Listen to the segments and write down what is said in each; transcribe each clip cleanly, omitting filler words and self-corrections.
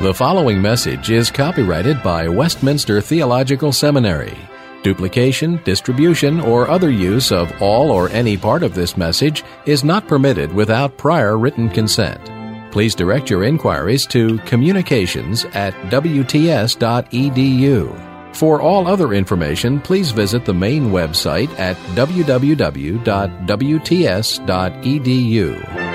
The following message is copyrighted by Westminster Theological Seminary. Duplication, distribution, or other use of all or any part of this message is not permitted without prior written consent. Please direct your inquiries to communications@wts.edu. For all other information, please visit the main website at www.wts.edu.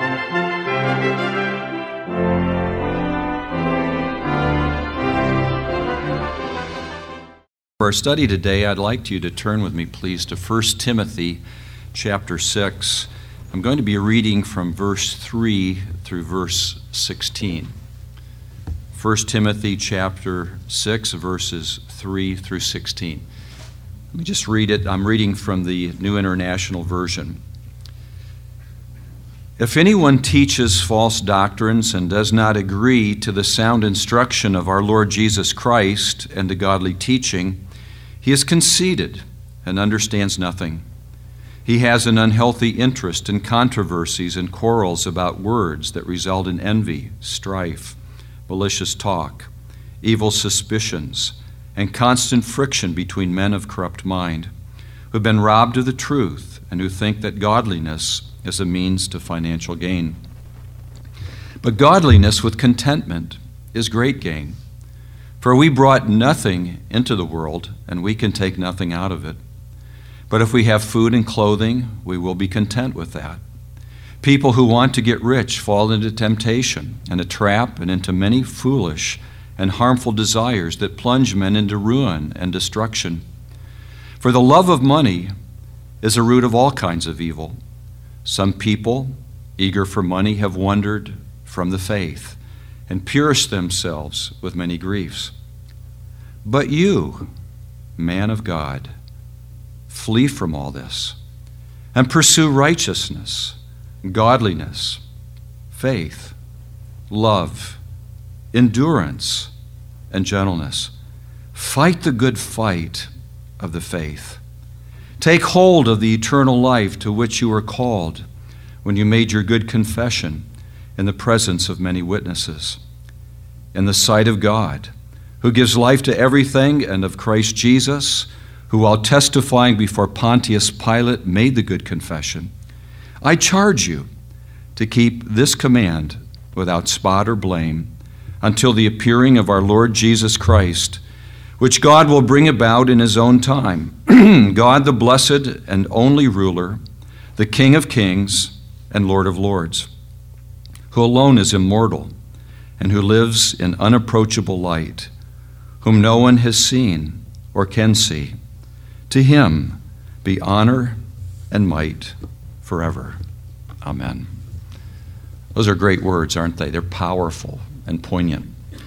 For our study today, I'd like you to turn with me, please, to 1 Timothy chapter 6. I'm going to be reading from verse 3 through verse 16. 1 Timothy chapter 6, verses 3 through 16. Let me just read it. I'm reading from the New International Version. If anyone teaches false doctrines and does not agree to the sound instruction of our Lord Jesus Christ and the godly teaching, he is conceited and understands nothing. He has an unhealthy interest in controversies and quarrels about words that result in envy, strife, malicious talk, evil suspicions, and constant friction between men of corrupt mind, who have been robbed of the truth and who think that godliness is a means to financial gain. But godliness with contentment is great gain. For we brought nothing into the world, and we can take nothing out of it. But if we have food and clothing, we will be content with that. People who want to get rich fall into temptation and a trap and into many foolish and harmful desires that plunge men into ruin and destruction. For the love of money is a root of all kinds of evil. Some people, eager for money, have wandered from the faith and pierced themselves with many griefs. But you, man of God, flee from all this and pursue righteousness, godliness, faith, love, endurance, and gentleness. Fight the good fight of the faith. Take hold of the eternal life to which you were called when you made your good confession in the presence of many witnesses. In the sight of God, who gives life to everything, and of Christ Jesus, who while testifying before Pontius Pilate made the good confession, I charge you to keep this command without spot or blame until the appearing of our Lord Jesus Christ, which God will bring about in his own time. God, the blessed and only ruler, the King of kings and Lord of lords, who alone is immortal and who lives in unapproachable light, whom no one has seen or can see. To him be honor and might forever. Amen. Those are great words, aren't they? They're powerful and poignant.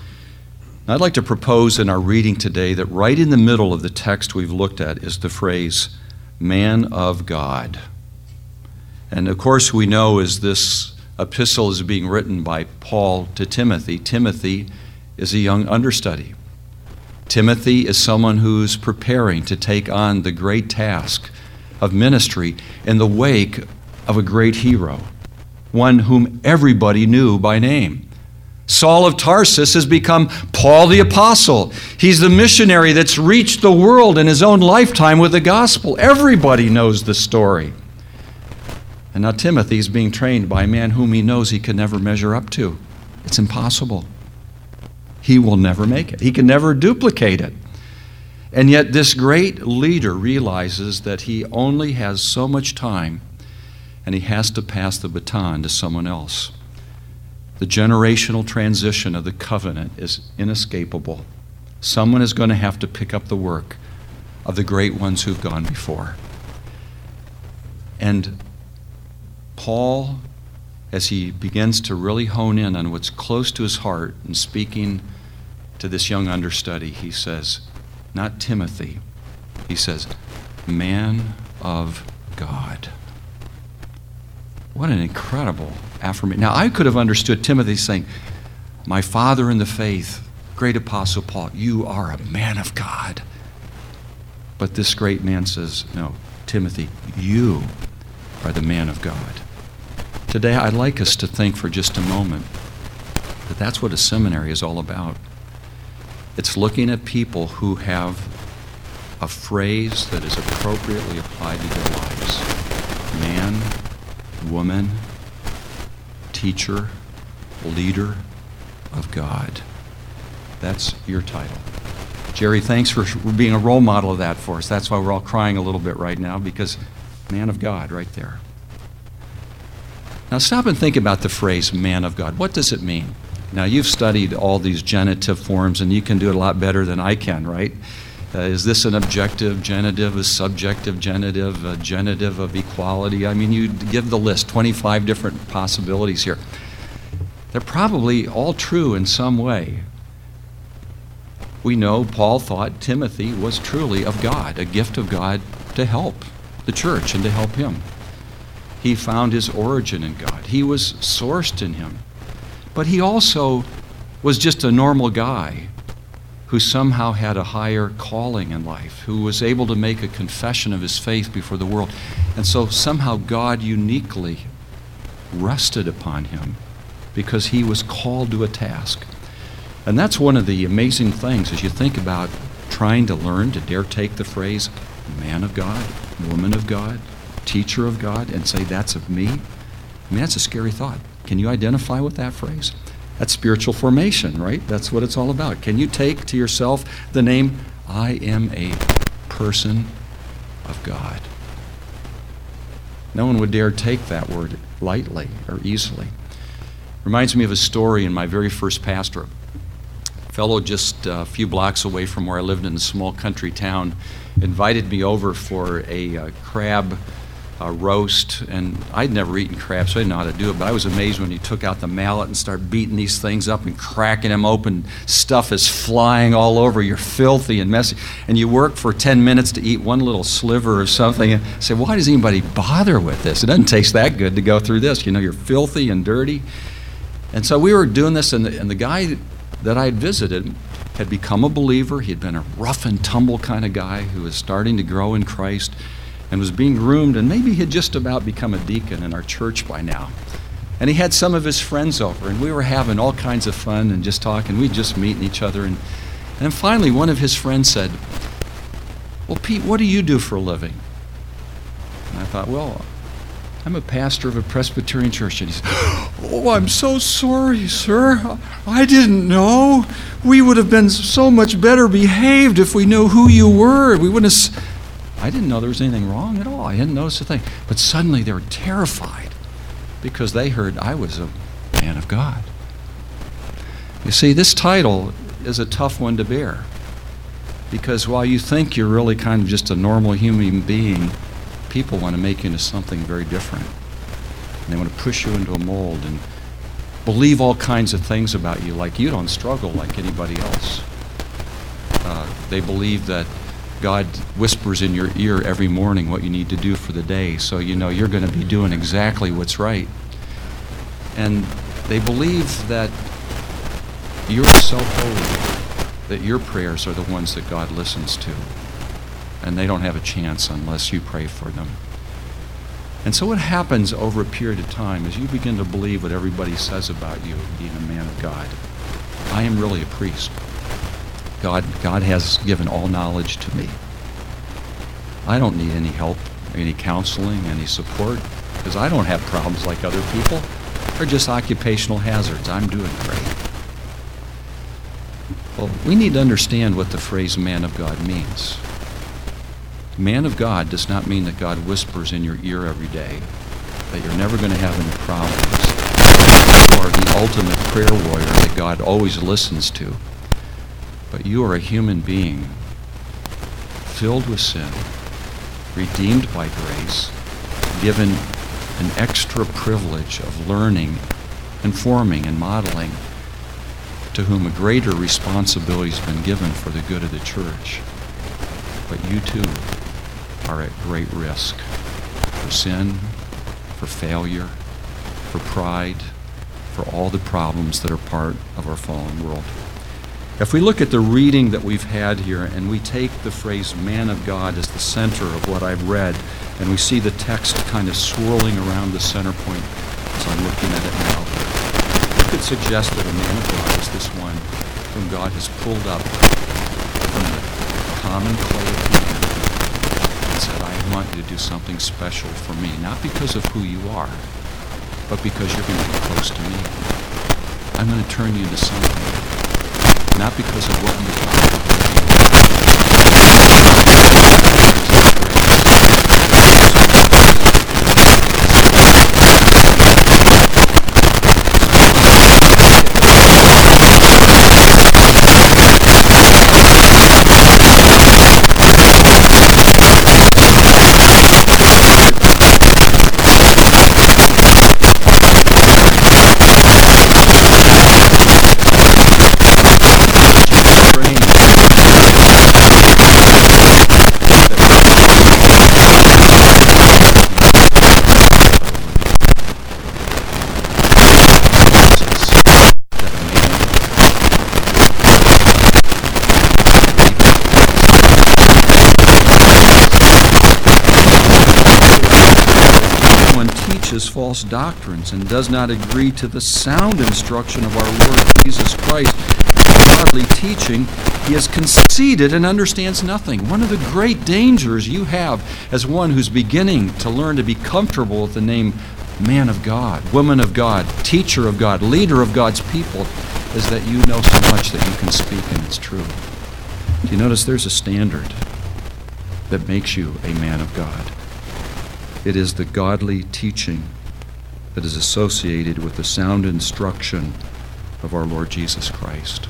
I'd like to propose in our reading today that right in the middle of the text we've looked at is the phrase, man of God. And of course we know as this epistle is being written by Paul to Timothy, Timothy is a young understudy. Timothy is someone who's preparing to take on the great task of ministry in the wake of a great hero, one whom everybody knew by name. Saul of Tarsus has become Paul the Apostle. He's the missionary that's reached the world in his own lifetime with the gospel. Everybody knows the story. And now Timothy is being trained by a man whom he knows he can never measure up to. It's impossible. He will never make it. He can never duplicate it. And yet this great leader realizes that he only has so much time and he has to pass the baton to someone else. The generational transition of the covenant is inescapable. Someone is going to have to pick up the work of the great ones who've gone before. And Paul, as he begins to really hone in on what's close to his heart and speaking to this young understudy, he says, not Timothy, he says, man of God. What an incredible affirmation. Now, I could have understood Timothy saying, my father in the faith, great apostle Paul, you are a man of God. But this great man says, no, Timothy, you are the man of God. Today, I'd like us to think for just a moment But that's what a seminary is all about. It's looking at people who have a phrase that is appropriately applied to their lives. Man, woman, teacher, leader of God. That's your title. Jerry, thanks for being a role model of that for us. That's why we're all crying a little bit right now, because man of God right there. Now stop and think about the phrase man of God. What does it mean? Now you've studied all these genitive forms and you can do it a lot better than I can, right? Is this an objective genitive, a subjective genitive, a genitive of equality? I mean, you give the list, 25 different possibilities here. They're probably all true in some way. We know Paul thought Timothy was truly of God, a gift of God to help the church and to help him. He found his origin in God. He was sourced in him. But he also was just a normal guy who somehow had a higher calling in life, who was able to make a confession of his faith before the world. And so somehow God uniquely rested upon him because he was called to a task. And that's one of the amazing things as you think about trying to learn to dare take the phrase man of God, woman of God, teacher of God, and say that's of me. I mean, that's a scary thought. Can you identify with that phrase? That's spiritual formation, right? That's what it's all about. Can you take to yourself the name, I am a person of God? No one would dare take that word lightly or easily. Reminds me of a story in my very first pastorate. A fellow just a few blocks away from where I lived in a small country town invited me over for a crab roast, and I'd never eaten crab, so I didn't know how to do it, but I was amazed when he took out the mallet and started beating these things up and cracking them open. Stuff is flying all over. You're filthy and messy, and you work for 10 minutes to eat one little sliver or something and say, why does anybody bother with this? It doesn't taste that good to go through this. You know, you're filthy and dirty. And so we were doing this, and the guy that I had visited had become a believer. He had been a rough and tumble kind of guy who was starting to grow in Christ and was being groomed, and maybe he had just about become a deacon in our church by now. And he had some of his friends over, and we were having all kinds of fun and just talking. We'd just meeting each other. And then finally one of his friends said, well, Pete, what do you do for a living? And I thought, well, I'm a pastor of a Presbyterian church. And he said, oh, I'm so sorry, sir. I didn't know. We would have been so much better behaved if we knew who you were. We wouldn't have... I didn't know there was anything wrong at all. I didn't notice a thing. But suddenly they were terrified because they heard I was a man of God. You see, this title is a tough one to bear because while you think you're really kind of just a normal human being, people want to make you into something very different. And they want to push you into a mold and believe all kinds of things about you, like you don't struggle like anybody else. They believe that God whispers in your ear every morning what you need to do for the day, so you know you're going to be doing exactly what's right. And they believe that you're so holy that your prayers are the ones that God listens to, and they don't have a chance unless you pray for them. And so what happens over a period of time is you begin to believe what everybody says about you being a man of God. I am really a priest. God has given all knowledge to me. I don't need any help, any counseling, any support, because I don't have problems like other people. They're just occupational hazards. I'm doing great. Well, we need to understand what the phrase man of God means. Man of God does not mean that God whispers in your ear every day, that you're never going to have any problems, or the ultimate prayer warrior that God always listens to. But you are a human being, filled with sin, redeemed by grace, given an extra privilege of learning and forming and modeling, to whom a greater responsibility has been given for the good of the church. But you too are at great risk for sin, for failure, for pride, for all the problems that are part of our fallen world. If we look at the reading that we've had here and we take the phrase man of God as the center of what I've read, and we see the text kind of swirling around the center point as I'm looking at it now, could suggest that a man of God is this one whom God has pulled up from the common clay of humanity and said, I want you to do something special for me, not because of who you are, but because you're going to be close to me. I'm going to turn you into something, not because of what you are. False doctrines and does not agree to the sound instruction of our Lord Jesus Christ, godly teaching, he is conceited and understands nothing. One of the great dangers you have as one who's beginning to learn to be comfortable with the name man of God, woman of God, teacher of God, leader of God's people, is that you know so much that you can speak and it's true. Do you notice there's a standard that makes you a man of God? It is the godly teaching that is associated with the sound instruction of our Lord Jesus Christ.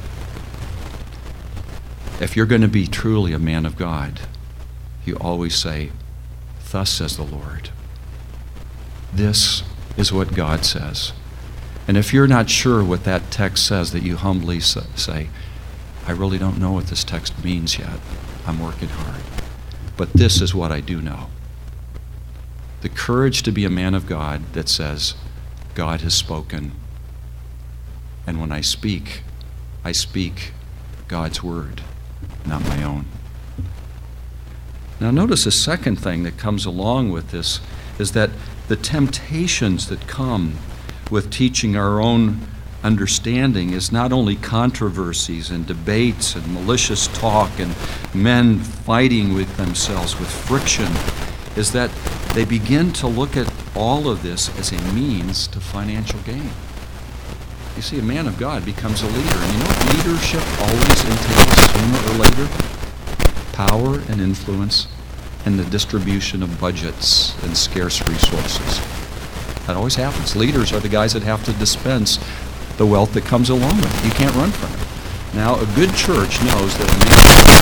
If you're going to be truly a man of God, you always say, thus says the Lord. This is what God says. And if you're not sure what that text says, that you humbly say, I really don't know what this text means yet. I'm working hard. But this is what I do know. The courage to be a man of God that says, God has spoken, and when I speak God's word, not my own. Now notice a second thing that comes along with this is that the temptations that come with teaching our own understanding is not only controversies and debates and malicious talk and men fighting with themselves with friction, is that they begin to look at all of this as a means to financial gain. You see, a man of God becomes a leader. And you know what leadership always entails sooner or later? Power and influence and the distribution of budgets and scarce resources. That always happens. Leaders are the guys that have to dispense the wealth that comes along with it. You can't run from it. Now, a good church knows that a man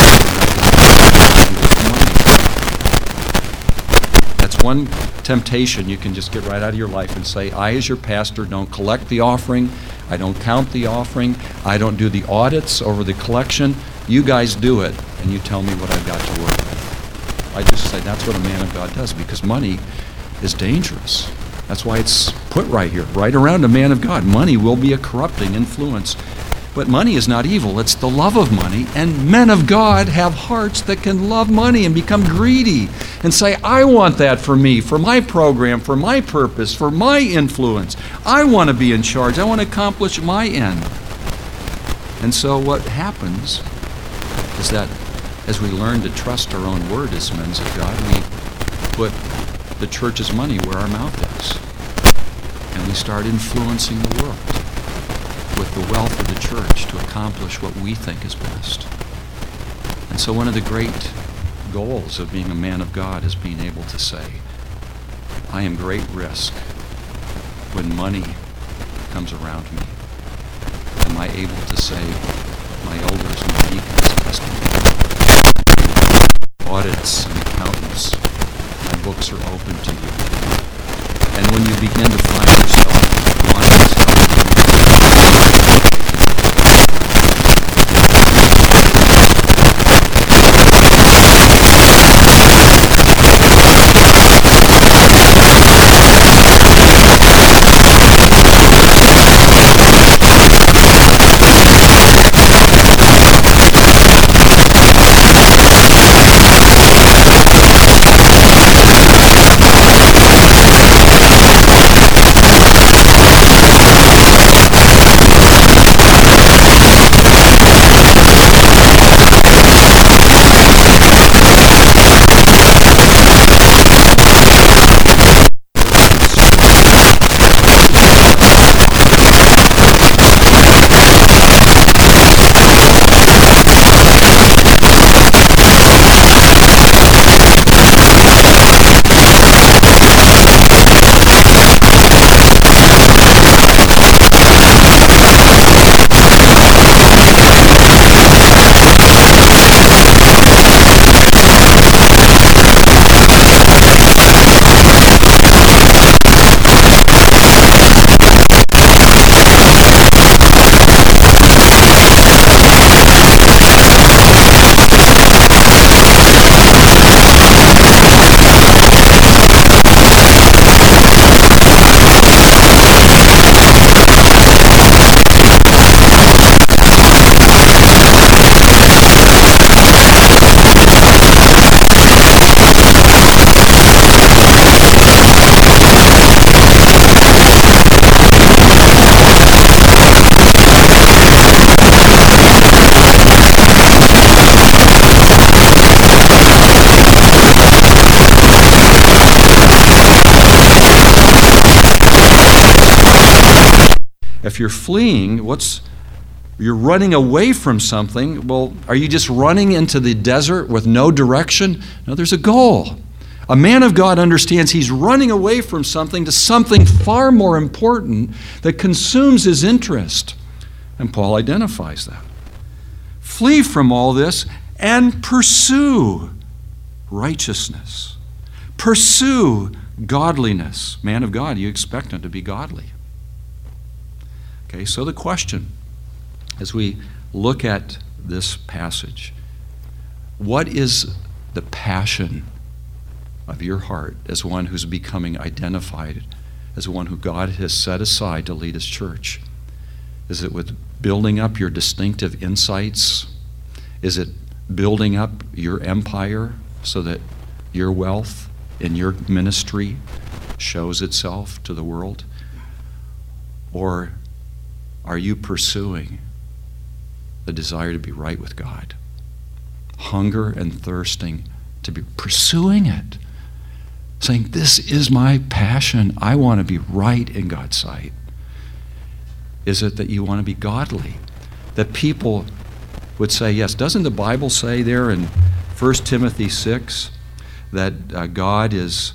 one temptation you can just get right out of your life and say, I as your pastor don't collect the offering, I don't count the offering, I don't do the audits over the collection, you guys do it, and you tell me what I've got to work with. I just say that's what a man of God does, because money is dangerous. That's why it's put right here, right around a man of God. Money will be a corrupting influence. But money is not evil, it's the love of money, and men of God have hearts that can love money and become greedy and say, I want that for me, for my program, for my purpose, for my influence. I want to be in charge. I want to accomplish my end. And so what happens is that as we learn to trust our own word as men of God, we put the church's money where our mouth is. And we start influencing the world with the wealth of the church to accomplish what we think is best. And so one of the great goals of being a man of God is being able to say, I am great risk when money comes around me. Am I able to say, my elders, my deacons, trust me? Audits and accountants, my books are open to you. And when you begin to find yourself wanting to If you're fleeing, you're running away from something, well, are you just running into the desert with no direction? No, there's a goal. A man of God understands he's running away from something to something far more important that consumes his interest. And Paul identifies that. Flee from all this and pursue righteousness. Pursue godliness. Man of God, you expect him to be godly. Okay, so the question, as we look at this passage, what is the passion of your heart as one who's becoming identified as one who God has set aside to lead his church? Is it with building up your distinctive insights? Is it building up your empire so that your wealth in your ministry shows itself to the world? Or are you pursuing the desire to be right with God? Hunger and thirsting to be pursuing it. Saying, this is my passion. I want to be right in God's sight. Is it that you want to be godly? That people would say, yes, doesn't the Bible say there in 1 Timothy 6 that God is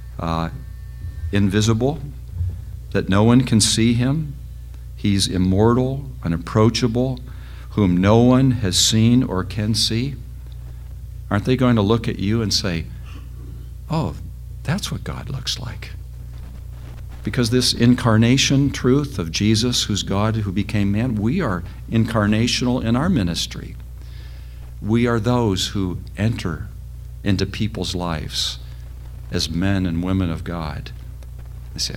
invisible, that no one can see him? He's immortal, unapproachable, whom no one has seen or can see. Aren't they going to look at you and say, oh, that's what God looks like? Because this incarnation truth of Jesus, who's God, who became man, we are incarnational in our ministry. We are those who enter into people's lives as men and women of God. They say,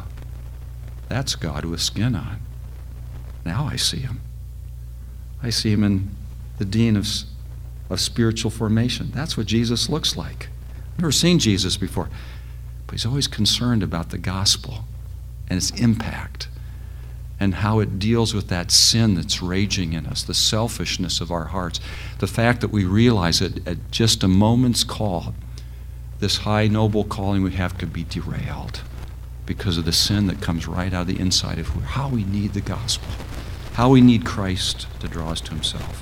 that's God with skin on. Now I see him. I see him in the dean of spiritual formation. That's what Jesus looks like. I've never seen Jesus before. But he's always concerned about the gospel and its impact and how it deals with that sin that's raging in us, the selfishness of our hearts, the fact that we realize that at just a moment's call, this high, noble calling we have could be derailed because of the sin that comes right out of the inside of how we need the gospel, how we need Christ to draw us to himself.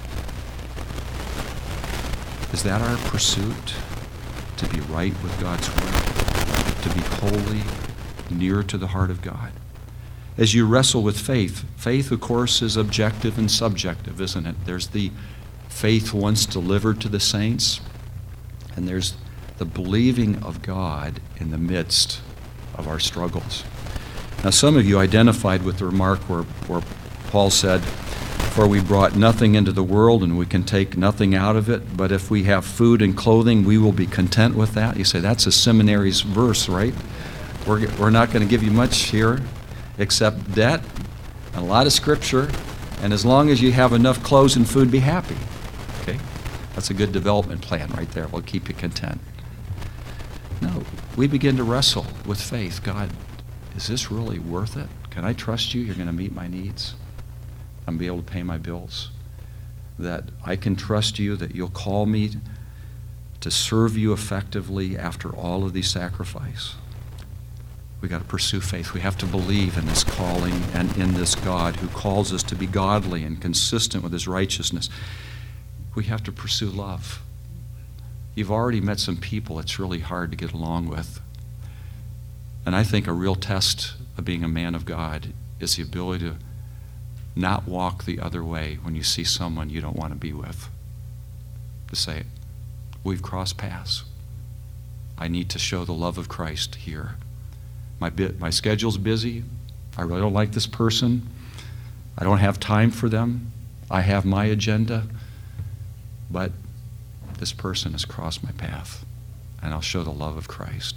Is that our pursuit? To be right with God's word, to be holy, near to the heart of God. As you wrestle with faith, faith, of course, is objective and subjective, isn't it? There's the faith once delivered to the saints, and there's the believing of God in the midst of our struggles. Now, some of you identified with the remark where Paul said, for we brought nothing into the world and we can take nothing out of it, but if we have food and clothing, we will be content with that. You say, that's a seminary's verse, right? We're not going to give you much here except debt and a lot of scripture, and as long as you have enough clothes and food, be happy. Okay? That's a good development plan right there. We'll keep you content. No, we begin to wrestle with faith. God, is this really worth it? Can I trust you? You're going to meet my needs. I'm going to be able to pay my bills. That I can trust you, that you'll call me to serve you effectively after all of these sacrifices. We got to pursue faith. We have to believe in this calling and in this God who calls us to be godly and consistent with his righteousness. We have to pursue love. You've already met some people it's really hard to get along with. And I think a real test of being a man of God is the ability to not walk the other way when you see someone you don't want to be with. To say, we've crossed paths. I need to show the love of Christ here. My schedule's busy. I really don't like this person. I don't have time for them. I have my agenda. But this person has crossed my path, and I'll show the love of Christ.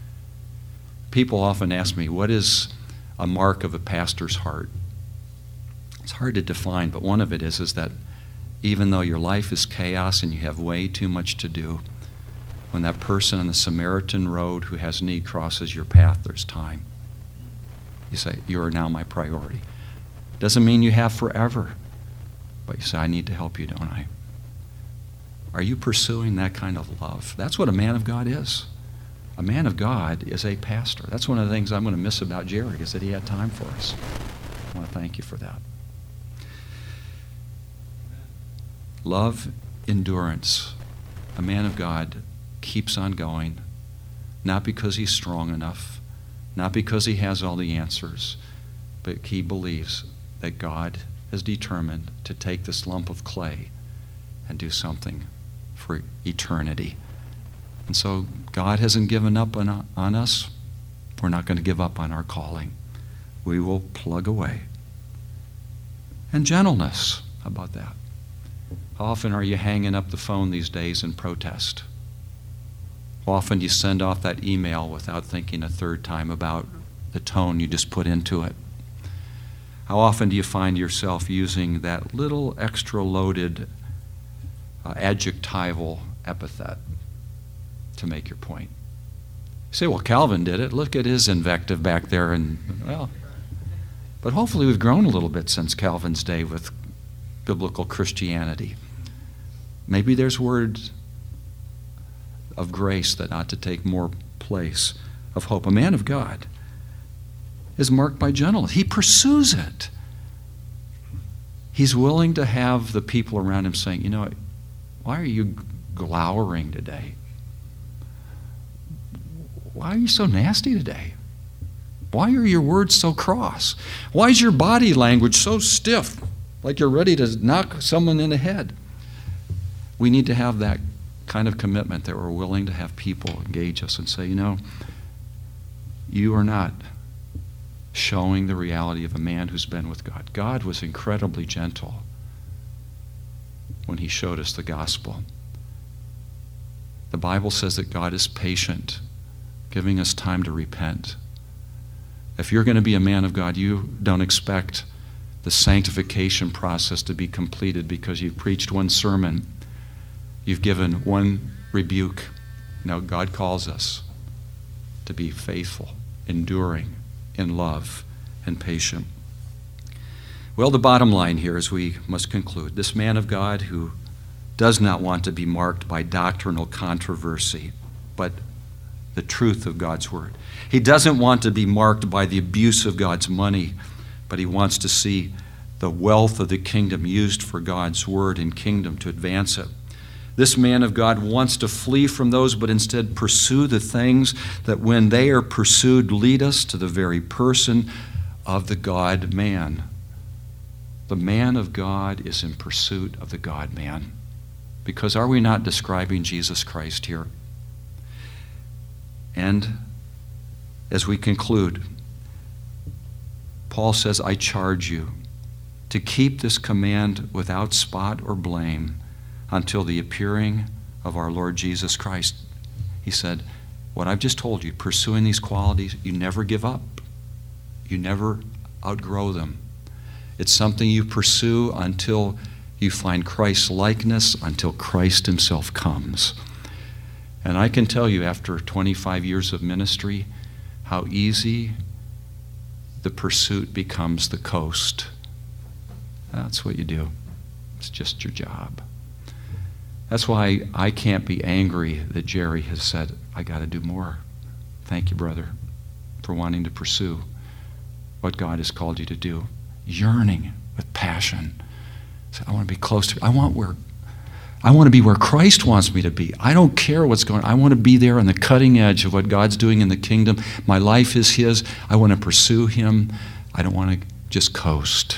People often ask me, what is a mark of a pastor's heart? It's hard to define, but one of it is that even though your life is chaos and you have way too much to do, when that person on the Samaritan road who has need crosses your path, there's time. You say, you are now my priority. Doesn't mean you have forever, but you say, I need to help you, don't I? Are you pursuing that kind of love? That's what a man of God is. A man of God is a pastor. That's one of the things I'm going to miss about Jerry, is that he had time for us. Thank you for that. Love, endurance. A man of God keeps on going, not because he's strong enough, not because he has all the answers, but he believes that God is determined to take this lump of clay and do something for eternity. And so God hasn't given up on us. We're not going to give up on our calling. We will plug away. And gentleness. How about that? How often are you hanging up the phone these days in protest? How often do you send off that email without thinking a third time about the tone you just put into it? How often do you find yourself using that little extra loaded adjectival epithet to make your point? You say, well, Calvin did it. Look at his invective back there. But hopefully we've grown a little bit since Calvin's day with biblical Christianity. Maybe there's words of grace that ought to take more place of hope. A man of God is marked by gentleness. He pursues it. He's willing to have the people around him saying, why are you glowering today? Why are you so nasty today? Why are your words so cross? Why is your body language so stiff, like you're ready to knock someone in the head? We need to have that kind of commitment that we're willing to have people engage us and say, you are not showing the reality of a man who's been with God. God was incredibly gentle when he showed us the gospel. The Bible says that God is patient, giving us time to repent. If you're going to be a man of God, you don't expect the sanctification process to be completed because you've preached one sermon, you've given one rebuke. No, God calls us to be faithful, enduring in love, and patient. Well, the bottom line here is we must conclude. This man of God who does not want to be marked by doctrinal controversy, but the truth of God's word. He doesn't want to be marked by the abuse of God's money, but he wants to see the wealth of the kingdom used for God's word and kingdom to advance it. This man of God wants to flee from those, but instead pursue the things that when they are pursued lead us to the very person of the God-man. The man of God is in pursuit of the God-man. Because are we not describing Jesus Christ here? And as we conclude, Paul says, I charge you to keep this command without spot or blame until the appearing of our Lord Jesus Christ. He said, what I've just told you, pursuing these qualities, you never give up. You never outgrow them. It's something you pursue until you find Christ's likeness, until Christ himself comes. And I can tell you after 25 years of ministry how easy the pursuit becomes the coast. That's what you do. It's just your job. That's why I can't be angry that Jerry has said, I got to do more. Thank you, brother, for wanting to pursue what God has called you to do. Yearning with passion. So I want to be close to, I want to be where Christ wants me to be. I don't care what's going on. I want to be there on the cutting edge of what God's doing in the kingdom. My life is his. I want to pursue him. I don't want to just coast.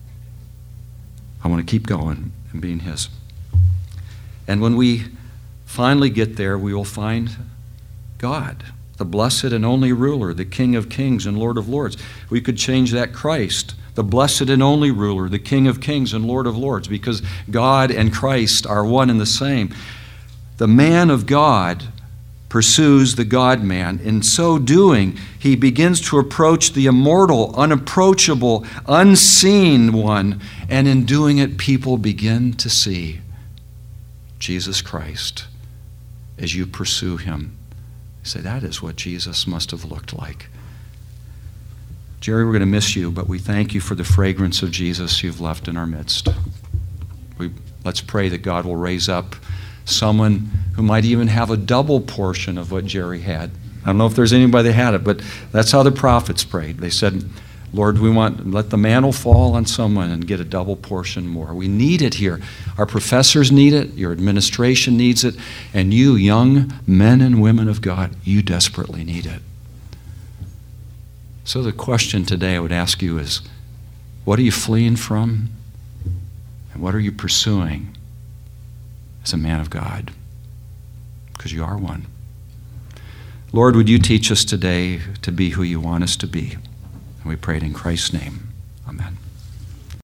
I want to keep going and being his. And when we finally get there, we will find God, the blessed and only ruler, the King of kings and Lord of lords. We could change that Christ, the blessed and only ruler, the King of kings and Lord of lords, because God and Christ are one and the same. The man of God pursues the God-man. In so doing, he begins to approach the immortal, unapproachable, unseen one, and in doing it, people begin to see Jesus Christ as you pursue him. You say, that is what Jesus must have looked like. Jerry, we're going to miss you, but we thank you for the fragrance of Jesus you've left in our midst. Let's pray that God will raise up someone who might even have a double portion of what Jerry had. I don't know if there's anybody that had it, but that's how the prophets prayed. They said, Lord, let the mantle fall on someone and get a double portion more. We need it here. Our professors need it, your administration needs it, and you, young men and women of God, you desperately need it. So the question today I would ask you is, what are you fleeing from? And what are you pursuing as a man of God? Because you are one. Lord, would you teach us today to be who you want us to be? And we pray it in Christ's name. Amen.